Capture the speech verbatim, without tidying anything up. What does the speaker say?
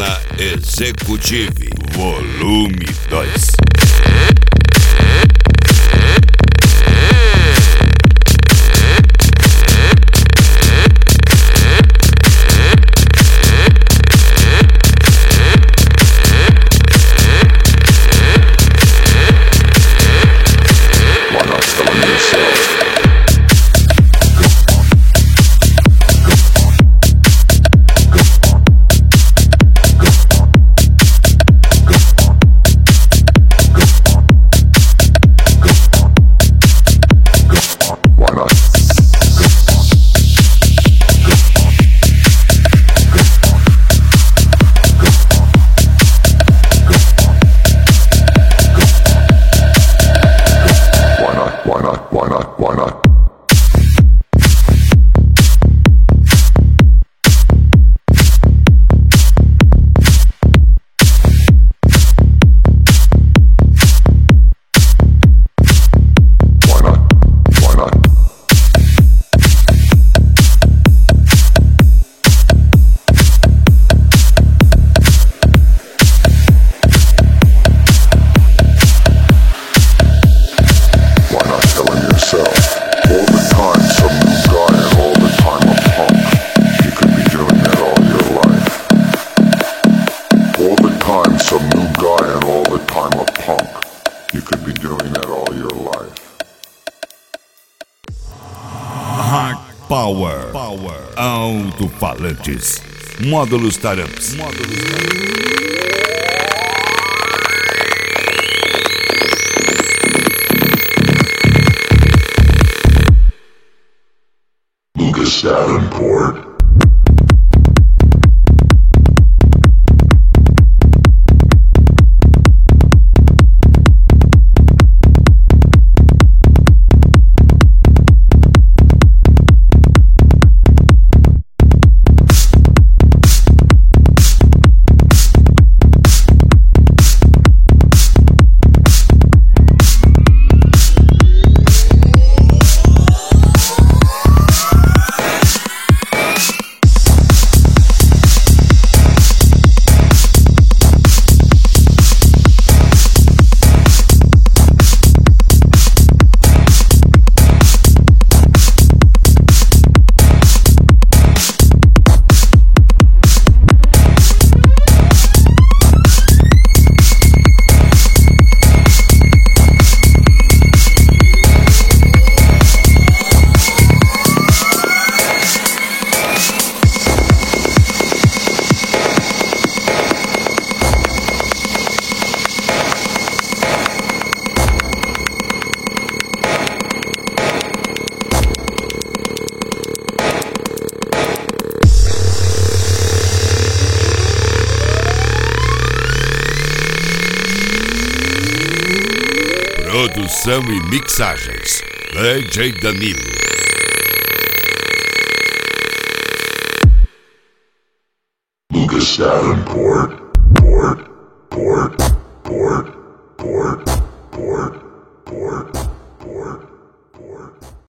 Zona Executive, volume dois. Some new guy and all the time a punk. You could be doing that all your life. Hard Power, Power. Alto-falantes, módulos taramps, módulos taramps. Lucas Davenport. Produção e mixagens, D J Danilo. Lucas Davenport, Port, Port, Port, Port.